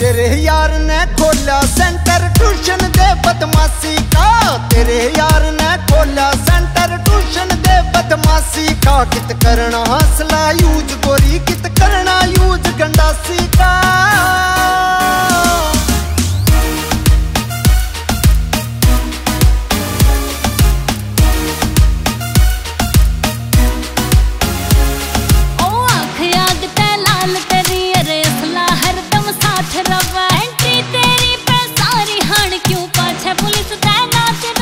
तेरे यार ने खोला सेंटर ट्यूशन दे बदमाशी का। तेरे यार ने खोला सेंटर ट्यूशन दे बदमाशी का। कित करना हसला यूज गोरी, कित करना यूज गंडासी का।